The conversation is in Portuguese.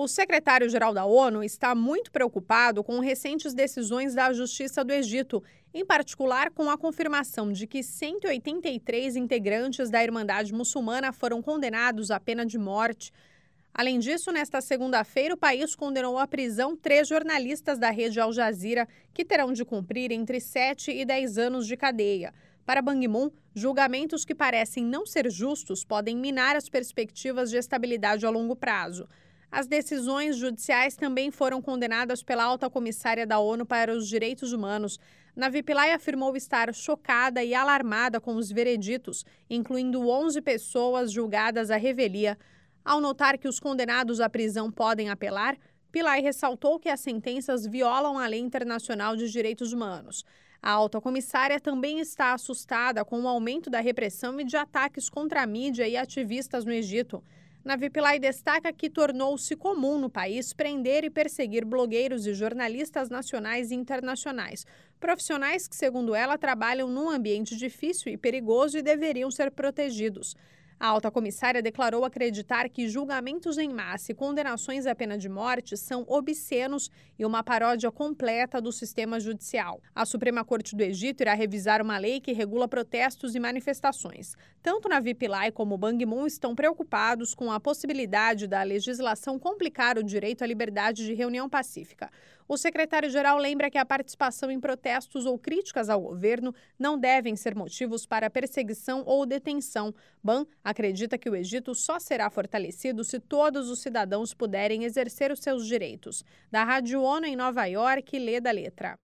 O secretário-geral da ONU está muito preocupado com recentes decisões da Justiça do Egito, em particular com a confirmação de que 183 integrantes da Irmandade Muçulmana foram condenados à pena de morte. Além disso, nesta segunda-feira, o país condenou à prisão 3 jornalistas da rede Al Jazeera, que terão de cumprir entre 7 e 10 anos de cadeia. Para Ban Ki-moon, julgamentos que parecem não ser justos podem minar as perspectivas de estabilidade a longo prazo. As decisões judiciais também foram condenadas pela alta comissária da ONU para os Direitos Humanos. Navi Pillay afirmou estar chocada e alarmada com os vereditos, incluindo 11 pessoas julgadas à revelia. Ao notar que os condenados à prisão podem apelar, Pillay ressaltou que as sentenças violam a lei internacional de direitos humanos. A alta comissária também está assustada com o aumento da repressão e de ataques contra a mídia e ativistas no Egito. Navi Pillay destaca que tornou-se comum no país prender e perseguir blogueiros e jornalistas nacionais e internacionais, profissionais que, segundo ela, trabalham num ambiente difícil e perigoso e deveriam ser protegidos. A alta comissária declarou acreditar que julgamentos em massa e condenações à pena de morte são obscenos e uma paródia completa do sistema judicial. A Suprema Corte do Egito irá revisar uma lei que regula protestos e manifestações. Tanto Navi Pillay como Ban Ki-moon estão preocupados com a possibilidade da legislação complicar o direito à liberdade de reunião pacífica. O secretário-geral lembra que a participação em protestos ou críticas ao governo não devem ser motivos para perseguição ou detenção. Ban acredita que o Egito só será fortalecido se todos os cidadãos puderem exercer os seus direitos. Da Rádio ONU em Nova York, Leda Letra.